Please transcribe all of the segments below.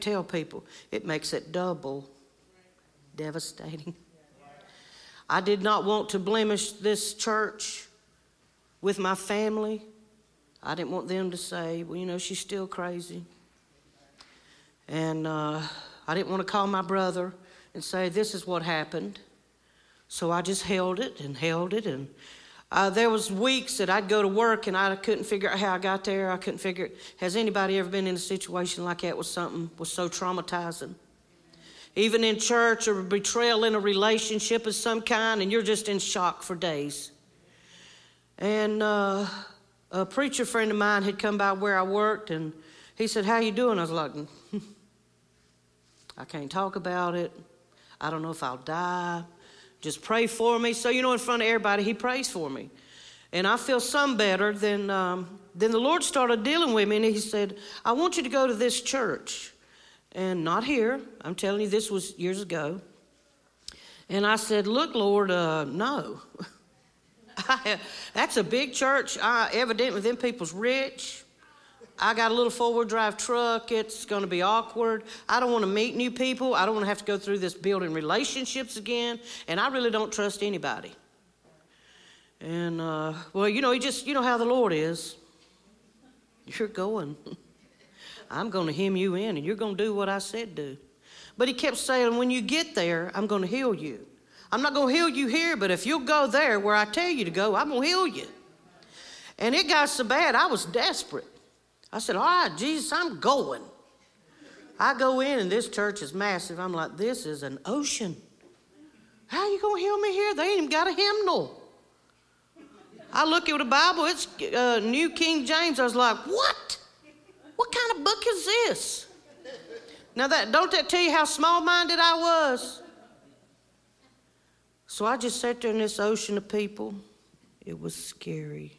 tell people, it makes it double devastating. I did not want to blemish this church with my family. I didn't want them to say, well, you know, she's still crazy. And I didn't want to call my brother and say, this is what happened. So I just held it. And there was weeks that I'd go to work and I couldn't figure out how I got there. I couldn't figure it. Has anybody ever been in a situation like that where something was so traumatizing? Even in church, or betrayal in a relationship of some kind, and you're just in shock for days. And a preacher friend of mine had come by where I worked, and he said, how you doing? I was like, I can't talk about it. I don't know if I'll die. Just pray for me. So, you know, in front of everybody, he prays for me. And I feel some better. Then the Lord started dealing with me, and he said, I want you to go to this church. And not here. I'm telling you, this was years ago. And I said, look, Lord, no. That's a big church. Evidently, them people's rich. I got a little four-wheel drive truck. It's going to be awkward. I don't want to meet new people. I don't want to have to go through this building relationships again. And I really don't trust anybody. And, well, you know, you know how the Lord is. You're going. I'm going to hem you in, and you're going to do what I said do. But he kept saying, when you get there, I'm going to heal you. I'm not going to heal you here, but if you'll go there where I tell you to go, I'm going to heal you. And it got so bad, I was desperate. I said, all right, Jesus, I'm going. I go in, and this church is massive. I'm like, this is an ocean. How are you going to heal me here? They ain't even got a hymnal. I look at the Bible, it's New King James. I was like, what? What kind of book is this? Now, don't that tell you how small-minded I was? So I just sat there in this ocean of people. It was scary.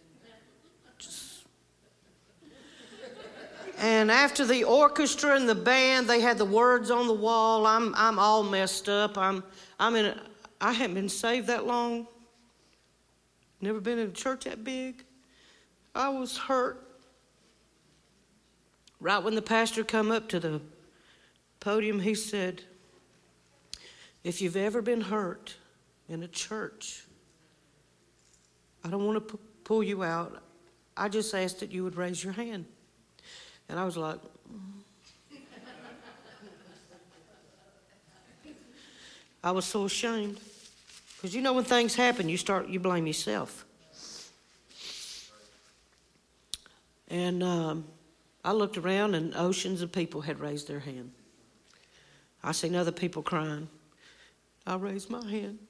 And after the orchestra and the band, they had the words on the wall. I'm all messed up. I haven't been saved that long. Never been in a church that big. I was hurt. Right when the pastor come up to the podium, he said, if you've ever been hurt in a church, I don't want to pull you out. I just asked that you would raise your hand. And I was like, I was so ashamed. Because you know when things happen, you blame yourself. And I looked around, and oceans of people had raised their hand. I seen other people crying. I raised my hand.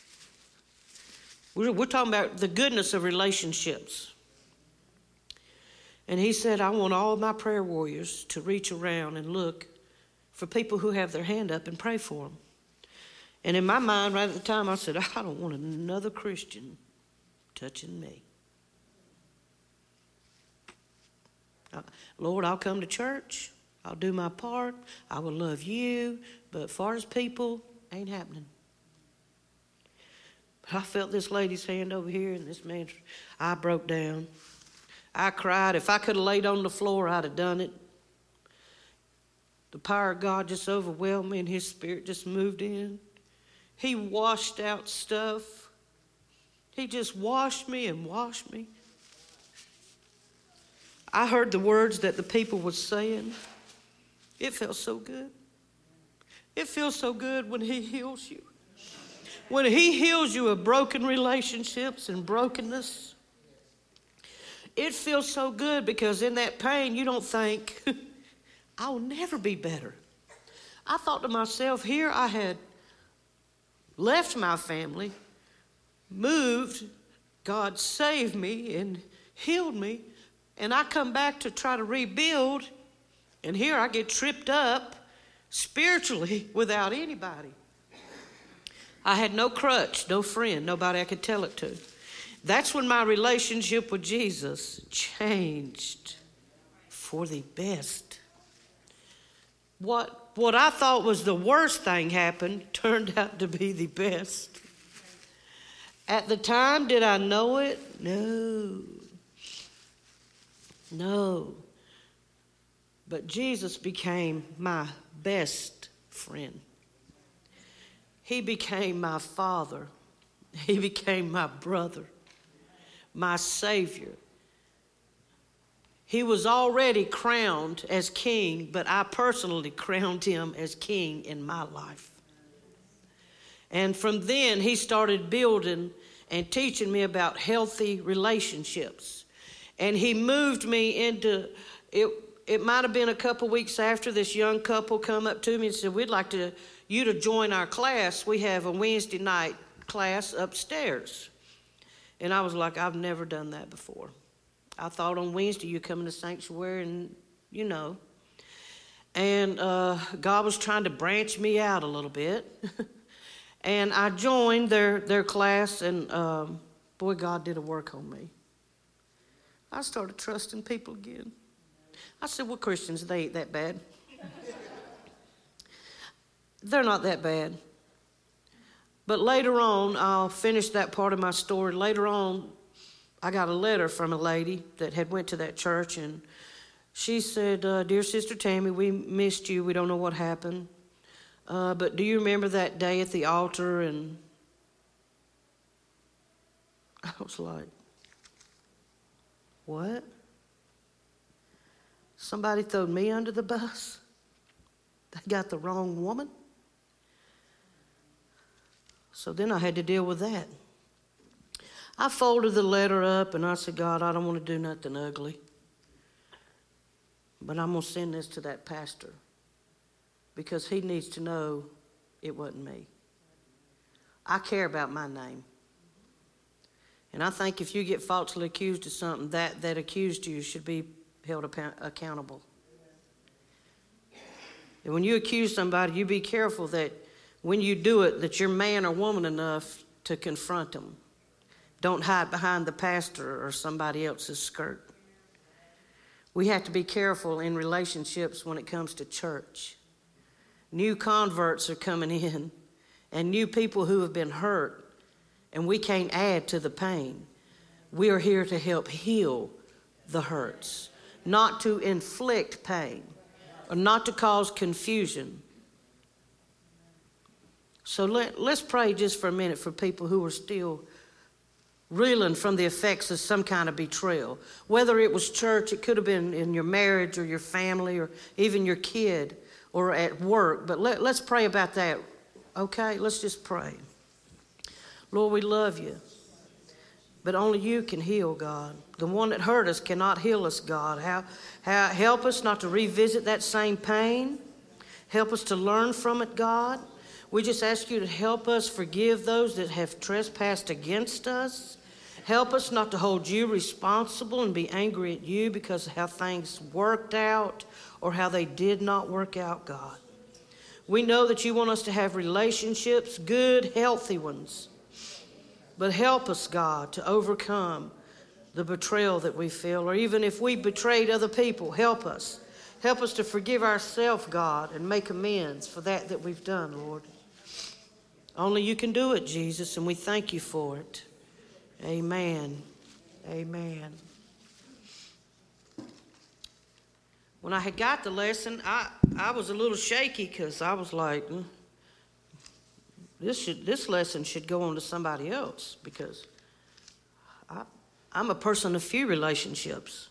We're talking about the goodness of relationships. And he said, I want all of my prayer warriors to reach around and look for people who have their hand up and pray for them. And in my mind, right at the time, I said, I don't want another Christian touching me. Lord, I'll come to church. I'll do my part. I will love you. But as far as people, ain't happening. But I felt this lady's hand over here, and this man's, I broke down. I cried. If I could have laid on the floor, I'd have done it. The power of God just overwhelmed me, and his spirit just moved in. He washed out stuff. He just washed me and washed me. I heard the words that the people were saying. It felt so good. It feels so good when he heals you. When he heals you of broken relationships and brokenness. It feels so good because in that pain you don't think, I'll never be better. I thought to myself, here I had left my family, moved, God saved me and healed me, and I come back to try to rebuild, and here I get tripped up spiritually without anybody. I had no crutch, no friend, nobody I could tell it to. That's when my relationship with Jesus changed for the best. What I thought was the worst thing happened turned out to be the best. At the time, did I know it? No. But Jesus became my best friend. He became my father. He became my brother, my Savior. He was already crowned as king, but I personally crowned him as king in my life. And from then, he started building and teaching me about healthy relationships. And he moved me into it. It might have been a couple weeks after this young couple come up to me and said, we'd like you to join our class. We have a Wednesday night class upstairs. And I was like, I've never done that before. I thought on Wednesday you come in the sanctuary and, you know. And God was trying to branch me out a little bit. And I joined their class, and boy, God did a work on me. I started trusting people again. I said, well, Christians, they ain't that bad. They're not that bad. But later on, I'll finish that part of my story. Later on, I got a letter from a lady that had went to that church, and she said, Dear Sister Tammy, we missed you. We don't know what happened. But do you remember that day at the altar? And I was like, what? Somebody threw me under the bus? They got the wrong woman? So then I had to deal with that. I folded the letter up and I said, God, I don't want to do nothing ugly. But I'm going to send this to that pastor because he needs to know it wasn't me. I care about my name. And I think if you get falsely accused of something, that accused you should be held accountable. And when you accuse somebody, you be careful that when you do it, that you're man or woman enough to confront them. Don't hide behind the pastor or somebody else's skirt. We have to be careful in relationships when it comes to church. New converts are coming in, and new people who have been hurt, and we can't add to the pain. We are here to help heal the hurts, not to inflict pain or not to cause confusion. So let's pray just for a minute for people who are still reeling from the effects of some kind of betrayal. Whether it was church, it could have been in your marriage or your family or even your kid or at work. But let's pray about that, okay? Let's just pray. Lord, we love you. But only you can heal, God. The one that hurt us cannot heal us, God. Help us not to revisit that same pain. Help us to learn from it, God. We just ask you to help us forgive those that have trespassed against us. Help us not to hold you responsible and be angry at you because of how things worked out or how they did not work out, God. We know that you want us to have relationships, good, healthy ones. But help us, God, to overcome the betrayal that we feel, or even if we betrayed other people, help us. Help us to forgive ourselves, God, and make amends for that we've done, Lord. Only you can do it, Jesus, and we thank you for it. Amen. Amen. When I had got the lesson, I was a little shaky because I was like, this lesson should go on to somebody else because I'm a person of few relationships.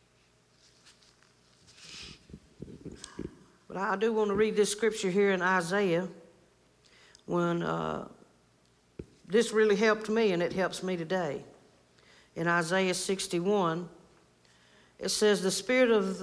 But I do want to read this scripture here in Isaiah when this really helped me and it helps me today. In Isaiah 61, it says, the Spirit of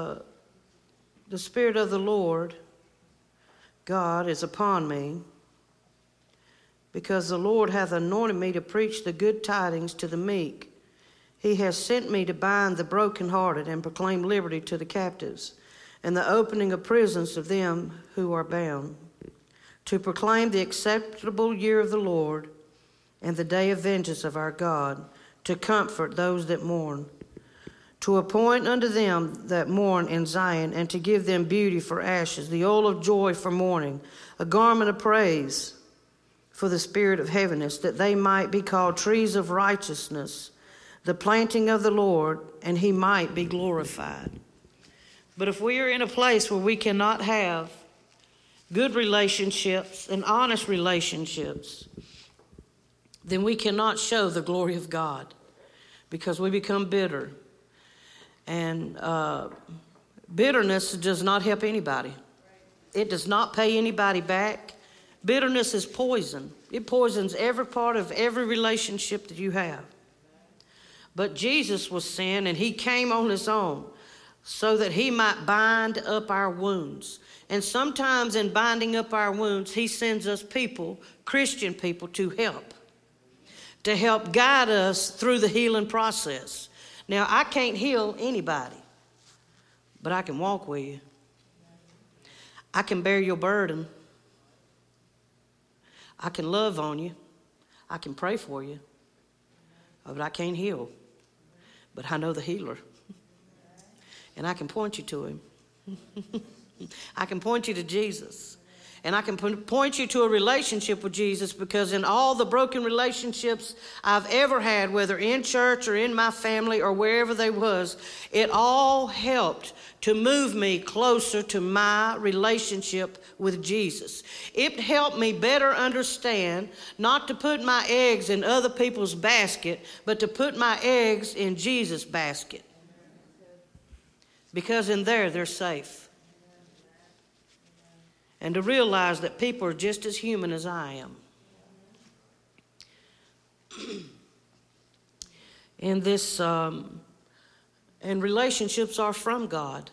the Lord God is upon me, because the Lord hath anointed me to preach the good tidings to the meek. He has sent me to bind the brokenhearted and proclaim liberty to the captives, and the opening of prisons of them who are bound, to proclaim the acceptable year of the Lord and the day of vengeance of our God, to comfort those that mourn, to appoint unto them that mourn in Zion, and to give them beauty for ashes, the oil of joy for mourning, a garment of praise for the spirit of heaviness, that they might be called trees of righteousness, the planting of the Lord, and he might be glorified. But if we are in a place where we cannot have good relationships and honest relationships, then we cannot show the glory of God, because we become bitter. And bitterness does not help anybody. It does not pay anybody back. Bitterness is poison. It poisons every part of every relationship that you have. But Jesus was sin, and he came on his own so that he might bind up our wounds. And sometimes in binding up our wounds, he sends us people, Christian people, to help guide us through the healing process. Now, I can't heal anybody, but I can walk with you. I can bear your burden. I can love on you. I can pray for you. But I can't heal. But I know the healer. And I can point you to him. I can point you to Jesus. And I can point you to a relationship with Jesus, because in all the broken relationships I've ever had, whether in church or in my family or wherever they was, it all helped to move me closer to my relationship with Jesus. It helped me better understand not to put my eggs in other people's basket, but to put my eggs in Jesus' basket. Because in there, they're safe. And to realize that people are just as human as I am. And relationships are from God.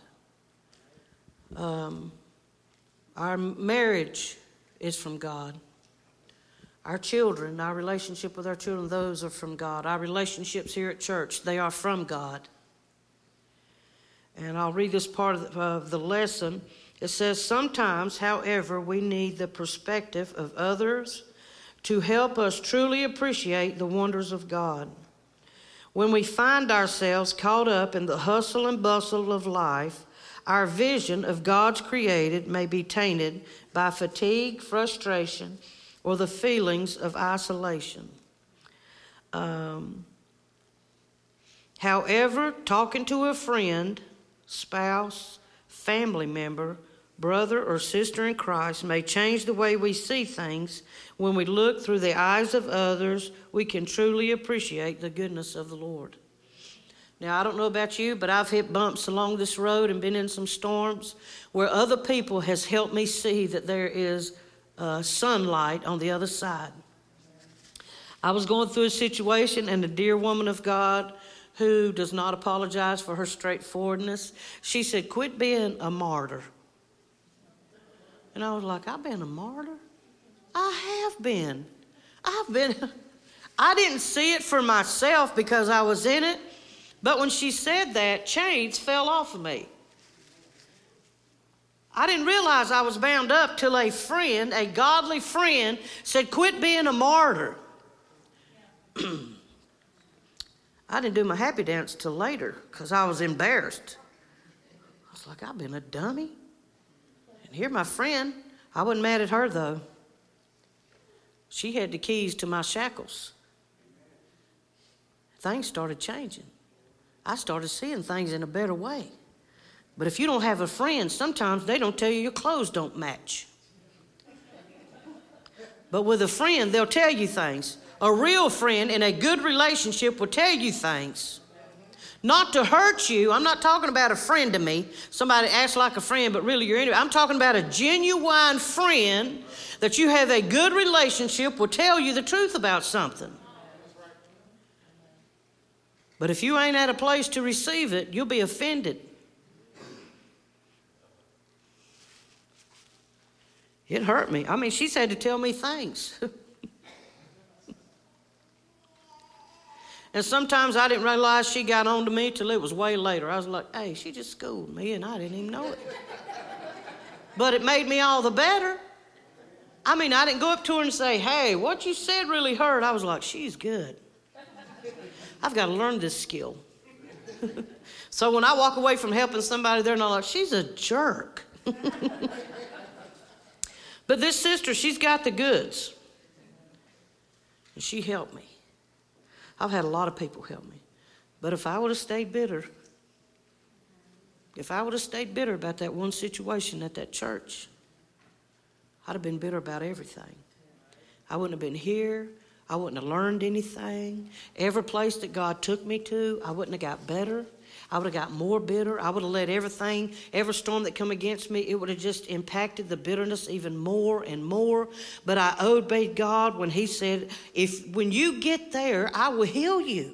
Our marriage is from God. Our children, our relationship with our children, those are from God. Our relationships here at church, they are from God. And I'll read this part of the lesson. It says, sometimes, however, we need the perspective of others to help us truly appreciate the wonders of God. When we find ourselves caught up in the hustle and bustle of life, our vision of God's created may be tainted by fatigue, frustration, or the feelings of isolation. However, talking to a friend, spouse, family member, brother or sister in Christ may change the way we see things. When we look through the eyes of others, we can truly appreciate the goodness of the Lord. Now, I don't know about you, but I've hit bumps along this road and been in some storms where other people has helped me see that there is sunlight on the other side. I was going through a situation, and a dear woman of God who does not apologize for her straightforwardness, she said, quit being a martyr. And I was like, I've been a martyr? I have been. I didn't see it for myself because I was in it, but when she said that, chains fell off of me. I didn't realize I was bound up till a friend, a godly friend, said, quit being a martyr. I didn't do my happy dance till later because I was embarrassed. I was like, I've been a dummy. And here my friend, I wasn't mad at her though. She had the keys to my shackles. Things started changing. I started seeing things in a better way. But if you don't have a friend, sometimes they don't tell you your clothes don't match. But with a friend, they'll tell you things. A real friend in a good relationship will tell you things. Not to hurt you. I'm not talking about a friend to me. Somebody acts like a friend, but really you're I'm talking about a genuine friend that you have a good relationship will tell you the truth about something. But if you ain't at a place to receive it, you'll be offended. It hurt me. I mean, she's had to tell me things. And sometimes I didn't realize she got on to me till it was way later. I was like, hey, she just schooled me and I didn't even know it. But it made me all the better. I mean, I didn't go up to her and say, hey, what you said really hurt. I was like, she's good. I've got to learn this skill. So when I walk away from helping somebody, they're not like, she's a jerk. But this sister, she's got the goods. And she helped me. I've had a lot of people help me. But if I would have stayed bitter, If I would have stayed bitter about that one situation at that church, I'd have been bitter about everything. I wouldn't have been here. I wouldn't have learned anything. Every place that God took me to, I wouldn't have got better. I would have got more bitter. I would have let everything, every storm that come against me, it would have just impacted the bitterness even more and more. But I obeyed God when he said, when you get there, I will heal you.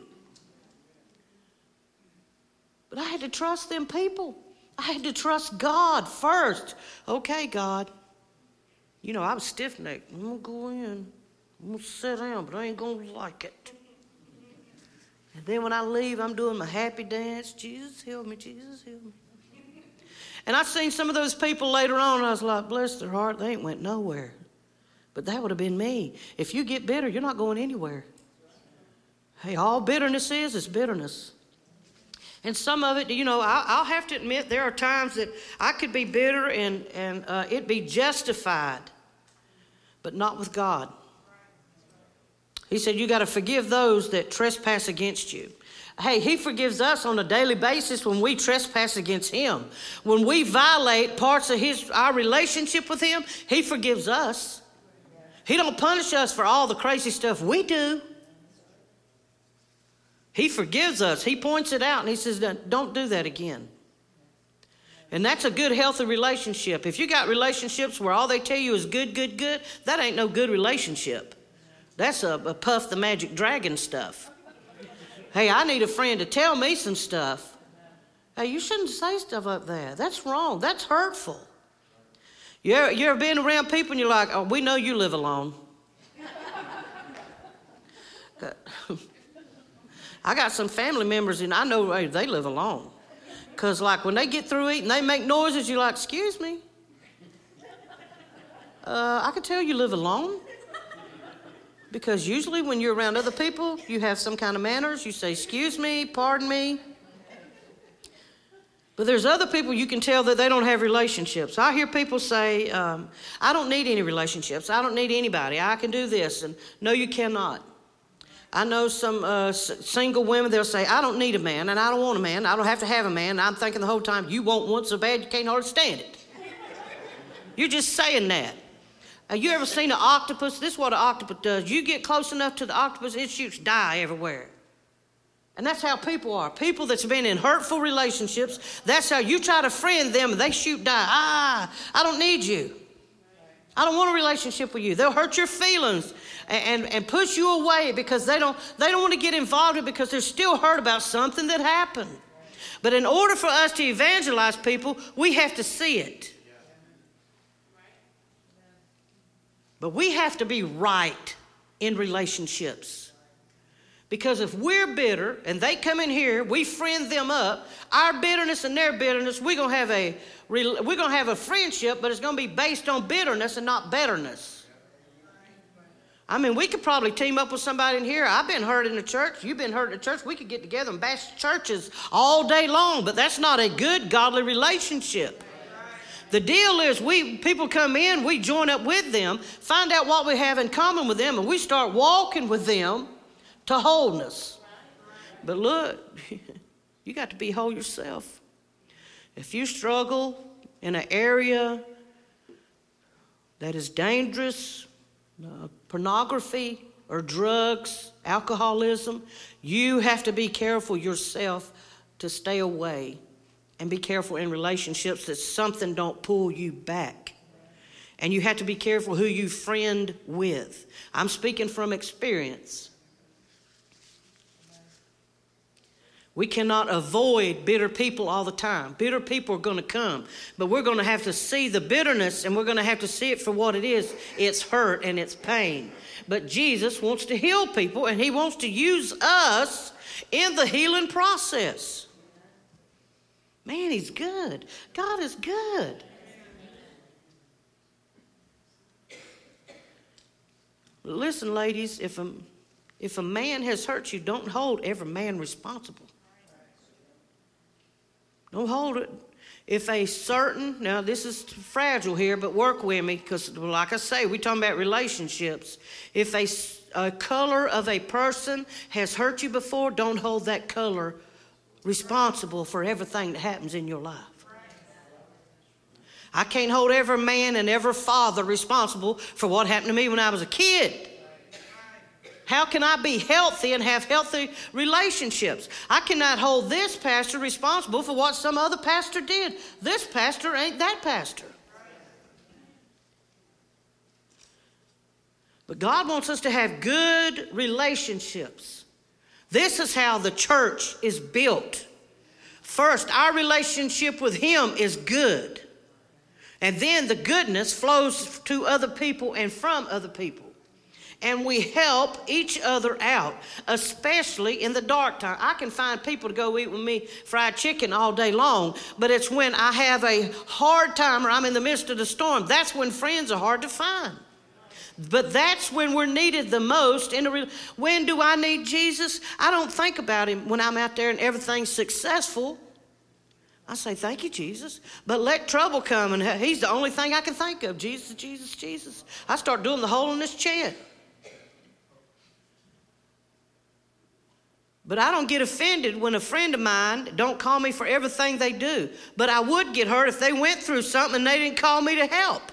But I had to trust them people. I had to trust God first. Okay, God. You know, I was stiff-necked. I'm going to go in. I'm going to sit down, but I ain't going to like it. And then when I leave, I'm doing my happy dance. Jesus, heal me. Jesus, heal me. And I've seen some of those people later on, and I was like, bless their heart, they ain't went nowhere. But that would have been me. If you get bitter, you're not going anywhere. Hey, all bitterness is bitterness. And some of it, you know, I'll have to admit there are times that I could be bitter and it be justified, but not with God. He said, you got to forgive those that trespass against you. Hey, he forgives us on a daily basis when we trespass against him. When we violate parts of our relationship with him, he forgives us. He don't punish us for all the crazy stuff we do. He forgives us. He points it out and he says, don't do that again. And that's a good, healthy relationship. If you got relationships where all they tell you is good, good, good, that ain't no good relationship. That's a Puff the Magic Dragon stuff. Hey, I need a friend to tell me some stuff. Hey, you shouldn't say stuff like that. That's wrong. That's hurtful. You ever been around people and you're like, oh, we know you live alone. I got some family members and I know they live alone. Because like when they get through eating, they make noises, you're like, excuse me. I can tell you live alone. Because usually when you're around other people, you have some kind of manners. You say, excuse me, pardon me. But there's other people you can tell that they don't have relationships. I hear people say, I don't need any relationships. I don't need anybody. I can do this. And no, you cannot. I know some single women, they'll say, I don't need a man, and I don't want a man. I don't have to have a man. I'm thinking the whole time, you want one so bad you can't hardly stand it. You're just saying that. You ever seen an octopus? This is what an octopus does. You get close enough to the octopus, it shoots dye everywhere. And that's how people are. People that's been in hurtful relationships, that's how you try to friend them and they shoot dye. I don't need you. I don't want a relationship with you. They'll hurt your feelings and push you away because they don't want to get involved in it because they're still hurt about something that happened. But in order for us to evangelize people, we have to see it. But we have to be right in relationships. Because if we're bitter and they come in here, we friend them up, our bitterness and their bitterness, we're going to have a friendship, but it's going to be based on bitterness and not betterness. I mean, we could probably team up with somebody in here. I've been hurt in the church. You've been hurt in the church. We could get together and bash churches all day long, but that's not a good, godly relationship. The deal is people come in, we join up with them, find out what we have in common with them, and we start walking with them to wholeness. But look, you got to be whole yourself. If you struggle in an area that is dangerous, pornography or drugs, alcoholism, you have to be careful yourself to stay away. And be careful in relationships that something don't pull you back. And you have to be careful who you friend with. I'm speaking from experience. We cannot avoid bitter people all the time. Bitter people are going to come. But we're going to have to see the bitterness and we're going to have to see it for what it is. It's hurt and it's pain. But Jesus wants to heal people and he wants to use us in the healing process. Man, he's good. God is good. Listen, ladies, if a man has hurt you, don't hold every man responsible. Don't hold it. If a certain, now this is fragile here, but work with me because like I say, we're talking about relationships. If a color of a person has hurt you before, don't hold that color responsible for everything that happens in your life. I can't hold every man and every father responsible for what happened to me when I was a kid. How can I be healthy and have healthy relationships? I cannot hold this pastor responsible for what some other pastor did. This pastor ain't that pastor. But God wants us to have good relationships. This is how the church is built. First, our relationship with Him is good. And then the goodness flows to other people and from other people. And we help each other out, especially in the dark time. I can find people to go eat with me fried chicken all day long, but it's when I have a hard time or I'm in the midst of the storm. That's when friends are hard to find. But that's when we're needed the most. When do I need Jesus? I don't think about Him when I'm out there and everything's successful. I say, thank you, Jesus. But let trouble come, and He's the only thing I can think of. Jesus, Jesus, Jesus. I start doing the hole in this chant. But I don't get offended when a friend of mine don't call me for everything they do. But I would get hurt if they went through something and they didn't call me to help.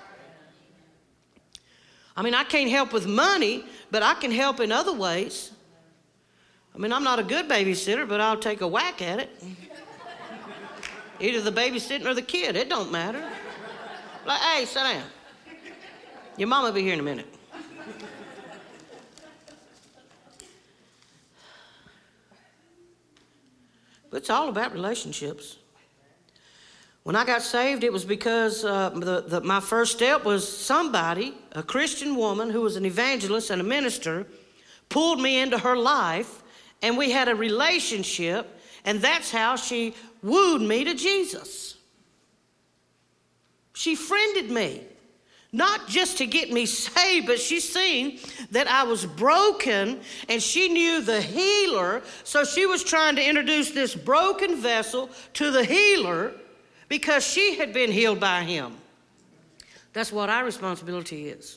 I mean, I can't help with money, but I can help in other ways. I mean, I'm not a good babysitter, but I'll take a whack at it. Either the babysitting or the kid, it don't matter. Like, hey, sit down. Your mama will be here in a minute. But it's all about relationships. When I got saved, it was because my first step was somebody, a Christian woman who was an evangelist and a minister, pulled me into her life, and we had a relationship, and that's how she wooed me to Jesus. She friended me. Not just to get me saved, but she seen that I was broken, and she knew the healer, so she was trying to introduce this broken vessel to the healer because she had been healed by Him. That's what our responsibility is.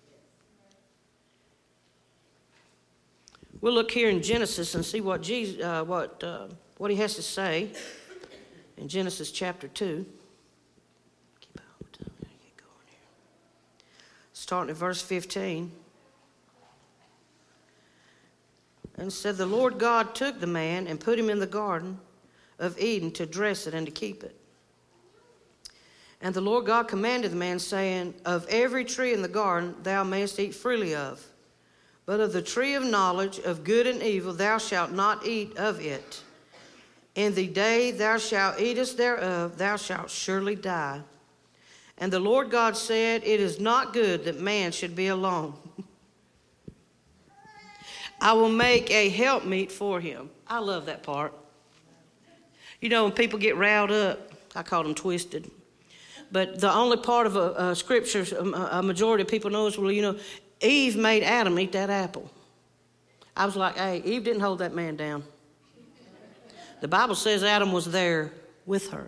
We'll look here in Genesis and see what He has to say in Genesis chapter 2. Starting at verse 15. And said, the Lord God took the man and put him in the garden of Eden to dress it and to keep it. And the Lord God commanded the man, saying, of every tree in the garden thou mayest eat freely of, but of the tree of knowledge of good and evil thou shalt not eat of it. In the day thou shalt eatest thereof, thou shalt surely die. And the Lord God said, it is not good that man should be alone. I will make a helpmeet for him. I love that part. You know, when people get riled up, I call them twisted. But the only part of a scripture a majority of people know is, well, you know, Eve made Adam eat that apple. I was like, hey, Eve didn't hold that man down. The Bible says Adam was there with her.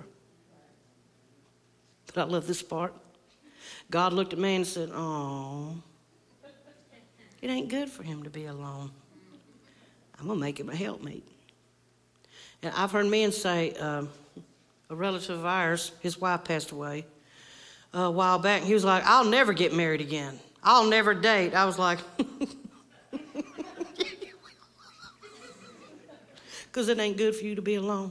But I love this part. God looked at me and said, oh, it ain't good for him to be alone. I'm going to make him a helpmeet. And I've heard men say, a relative of ours, his wife passed away a while back. He was like, I'll never get married again. I'll never date. I was like, because it ain't good for you to be alone.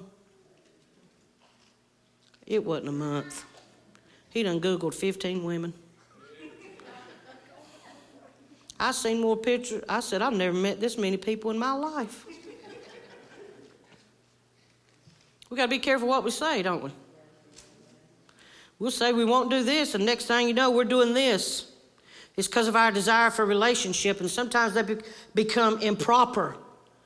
It wasn't a month. He done Googled 15 women. I seen more pictures. I said, I've never met this many people in my life. We got to be careful what we say, don't we? We'll say we won't do this, and next thing you know, we're doing this. It's because of our desire for a relationship, and sometimes they become improper.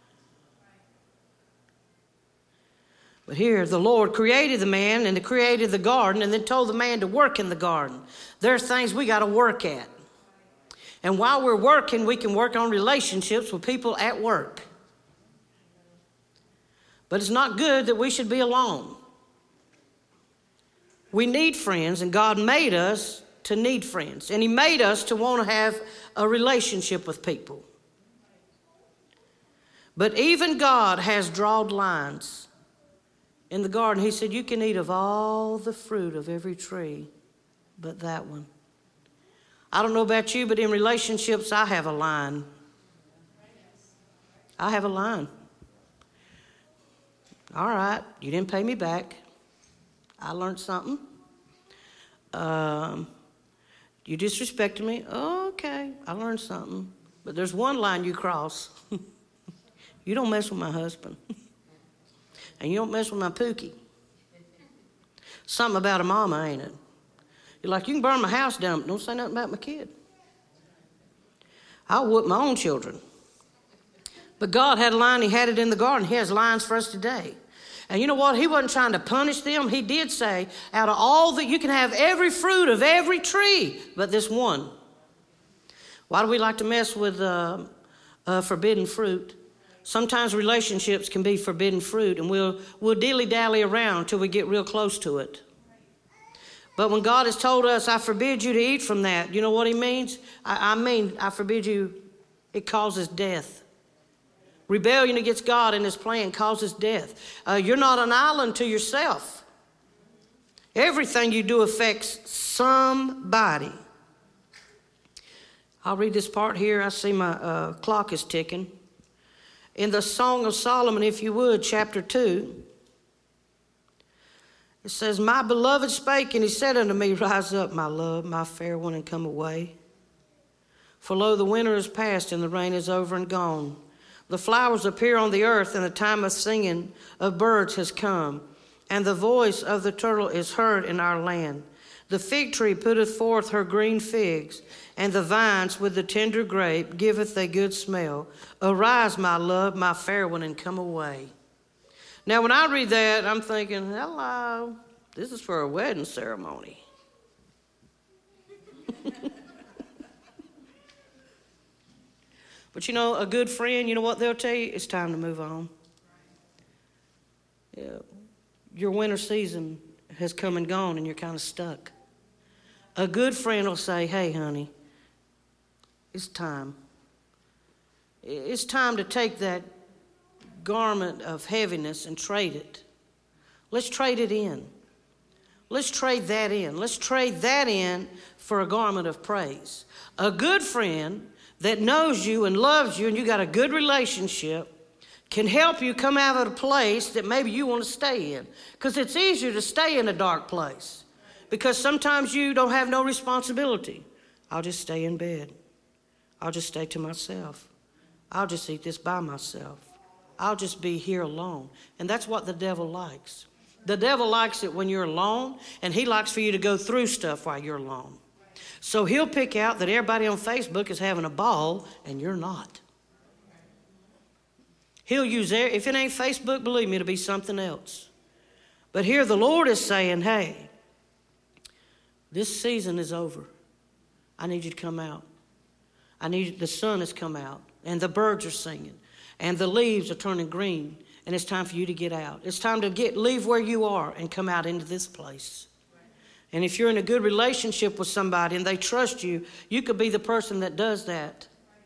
But here, the Lord created the man and created the garden and then told the man to work in the garden. There are things we got to work at. And while we're working, we can work on relationships with people at work. But it's not good that we should be alone. We need friends, and God made us to need friends. And He made us to want to have a relationship with people. But even God has drawn lines. In the garden, He said, you can eat of all the fruit of every tree but that one. I don't know about you, but in relationships, I have a line. I have a line. All right, you didn't pay me back. I learned something. You disrespected me. Oh, okay, I learned something. But there's one line you cross. You don't mess with my husband. And you don't mess with my Pookie. Something about a mama, ain't it? You're like, you can burn my house down, but don't say nothing about my kid. I'll whoop my own children. But God had a line, he had it in the garden. He has lines for us today. And you know what? He wasn't trying to punish them. He did say, out of all that, you can have every fruit of every tree, but this one. Why do we like to mess with forbidden fruit? Sometimes relationships can be forbidden fruit, and we'll dilly-dally around until we get real close to it. But when God has told us, I forbid you to eat from that, you know what he means? I forbid you, it causes death. Rebellion against God and his plan causes death. You're not an island to yourself. Everything you do affects somebody. I'll read this part here. I see my clock is ticking. In the Song of Solomon, if you would, chapter 2, it says, my beloved spake, and he said unto me, rise up, my love, my fair one, and come away. For lo, the winter is past, and the rain is over and gone. The flowers appear on the earth, and the time of singing of birds has come, and the voice of the turtle is heard in our land. The fig tree putteth forth her green figs, and the vines with the tender grape giveth a good smell. Arise, my love, my fair one, and come away. Now, when I read that, I'm thinking, hello, this is for a wedding ceremony. But you know, a good friend, you know what they'll tell you? It's time to move on. Yeah. Your winter season has come and gone, and you're kind of stuck. A good friend will say, hey, honey, it's time. It's time to take that garment of heaviness and trade it. Let's trade it in. Let's trade that in. Let's trade that in for a garment of praise. A good friend that knows you and loves you and you got a good relationship can help you come out of a place that maybe you want to stay in. Because it's easier to stay in a dark place. Because sometimes you don't have no responsibility. I'll just stay in bed. I'll just stay to myself. I'll just eat this by myself. I'll just be here alone. And that's what the devil likes. The devil likes it when you're alone, and he likes for you to go through stuff while you're alone. So he'll pick out that everybody on Facebook is having a ball, and you're not. He'll use, if it ain't Facebook, believe me, it'll be something else. But here the Lord is saying, hey, this season is over. I need you to come out. The sun has come out, and the birds are singing, and the leaves are turning green, and it's time for you to get out. It's time to leave where you are and come out into this place. And if you're in a good relationship with somebody and they trust you, you could be the person that does that.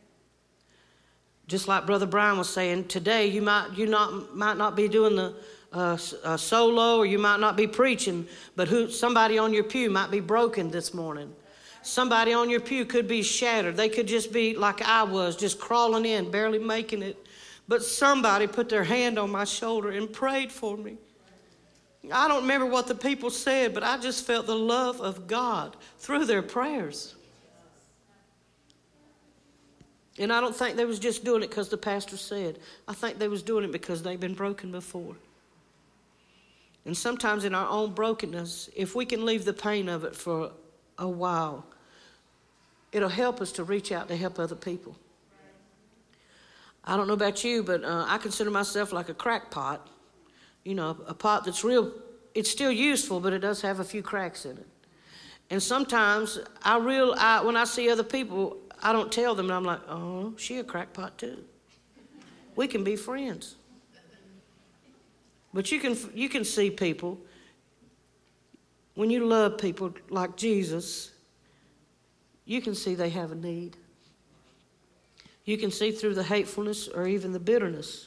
Just like Brother Brian was saying, today you might not be doing the solo, or you might not be preaching, but somebody on your pew might be broken this morning. Somebody on your pew could be shattered. They could just be like I was, just crawling in, barely making it. But somebody put their hand on my shoulder and prayed for me. I don't remember what the people said, but I just felt the love of God through their prayers. And I don't think they was just doing it because the pastor said. I think they was doing it because they've been broken before. And sometimes in our own brokenness, if we can leave the pain of it for a while, it'll help us to reach out to help other people. I don't know about you, but I consider myself like a crack pot. You know, a pot that's real, it's still useful, but it does have a few cracks in it. And sometimes when I see other people, I don't tell them, and I'm like, oh, she a crackpot too. We can be friends. But you can see people, when you love people like Jesus, you can see they have a need. You can see through the hatefulness or even the bitterness.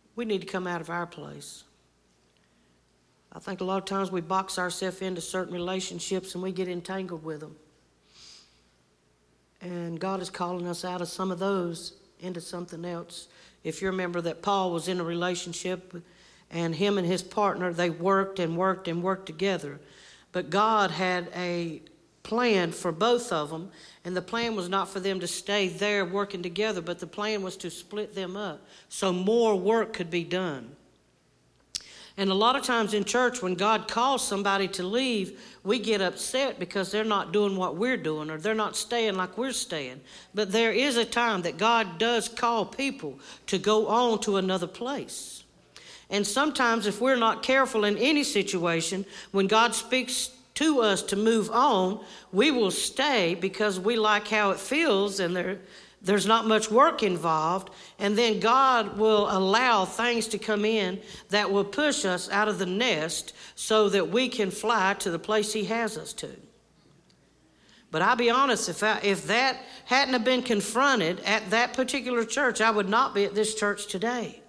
We need to come out of our place. I think a lot of times we box ourselves into certain relationships and we get entangled with them. And God is calling us out of some of those into something else. If you remember that Paul was in a relationship and him and his partner, they worked and worked and worked together. But God had a plan for both of them, and the plan was not for them to stay there working together, but the plan was to split them up so more work could be done. And a lot of times in church, when God calls somebody to leave, we get upset because they're not doing what we're doing or they're not staying like we're staying. But there is a time that God does call people to go on to another place. And sometimes if we're not careful in any situation, when God speaks to us to move on, we will stay because we like how it feels and there's not much work involved, and then God will allow things to come in that will push us out of the nest so that we can fly to the place He has us to. But I'll be honest, if that hadn't have been confronted at that particular church, I would not be at this church today.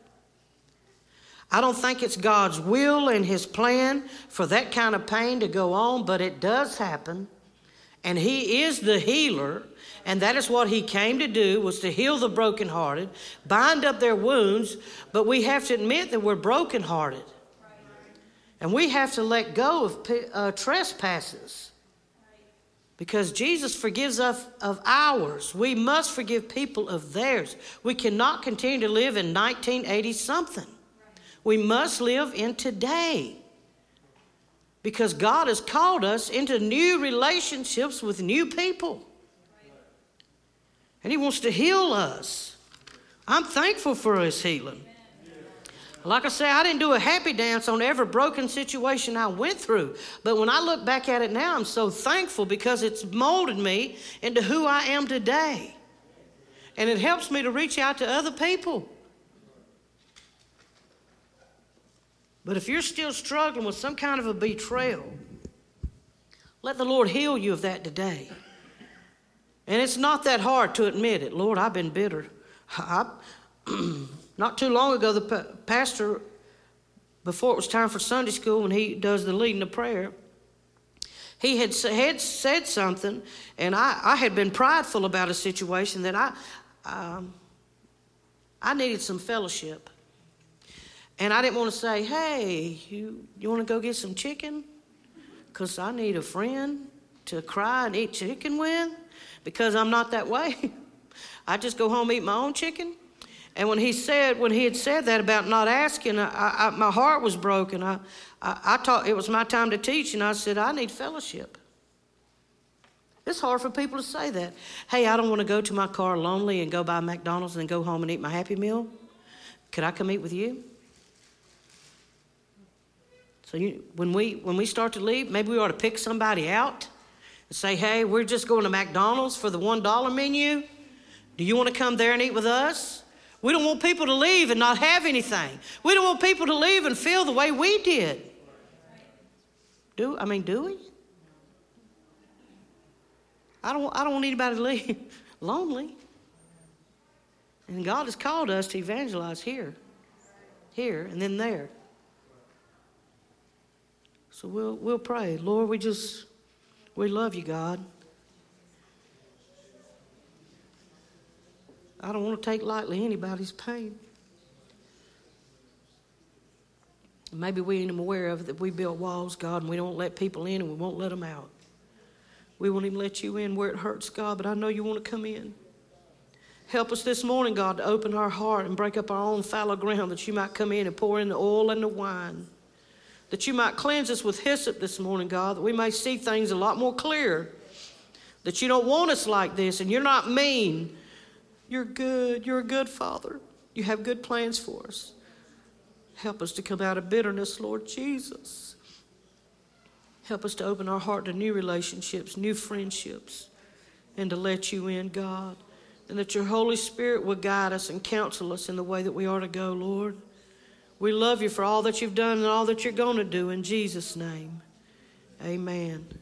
I don't think it's God's will and His plan for that kind of pain to go on, but it does happen. And He is the healer, and that is what He came to do, was to heal the brokenhearted, bind up their wounds, but we have to admit that we're brokenhearted. And we have to let go of trespasses because Jesus forgives us of ours. We must forgive people of theirs. We cannot continue to live in 1980-something. We must live in today. Because God has called us into new relationships with new people. And He wants to heal us. I'm thankful for His healing. Like I say, I didn't do a happy dance on every broken situation I went through. But when I look back at it now, I'm so thankful because it's molded me into who I am today. And it helps me to reach out to other people. But if you're still struggling with some kind of a betrayal, let the Lord heal you of that today. And it's not that hard to admit it. Lord, I've been bitter. Not too long ago, the pastor, before it was time for Sunday school, when he does the leading of prayer, he had said something, and I had been prideful about a situation that I needed some fellowship. And I didn't want to say, hey, you want to go get some chicken? Because I need a friend to cry and eat chicken with, because I'm not that way. I just go home and eat my own chicken. And when he had said that about not asking, my heart was broken. I thought it was my time to teach, and I said, I need fellowship. It's hard for people to say that. Hey, I don't want to go to my car lonely and go by McDonald's and go home and eat my Happy Meal. Could I come eat with you? So when we start to leave, maybe we ought to pick somebody out and say, hey, we're just going to McDonald's for the $1 menu. Do you want to come there and eat with us? We don't want people to leave and not have anything. We don't want people to leave and feel the way we did. Do we? I don't want anybody to leave lonely. And God has called us to evangelize here, and then there. So we'll pray. Lord, we love you, God. I don't want to take lightly anybody's pain. Maybe we ain't even aware of it, that we build walls, God, and we don't let people in and we won't let them out. We won't even let you in where it hurts, God, but I know you want to come in. Help us this morning, God, to open our heart and break up our own fallow ground, that you might come in and pour in the oil and the wine. That you might cleanse us with hyssop this morning, God, that we may see things a lot more clear. That you don't want us like this, and you're not mean. You're good. You're a good Father. You have good plans for us. Help us to come out of bitterness, Lord Jesus. Help us to open our heart to new relationships, new friendships, and to let you in, God. And that your Holy Spirit will guide us and counsel us in the way that we are to go, Lord. We love you for all that you've done and all that you're going to do in Jesus' name. Amen.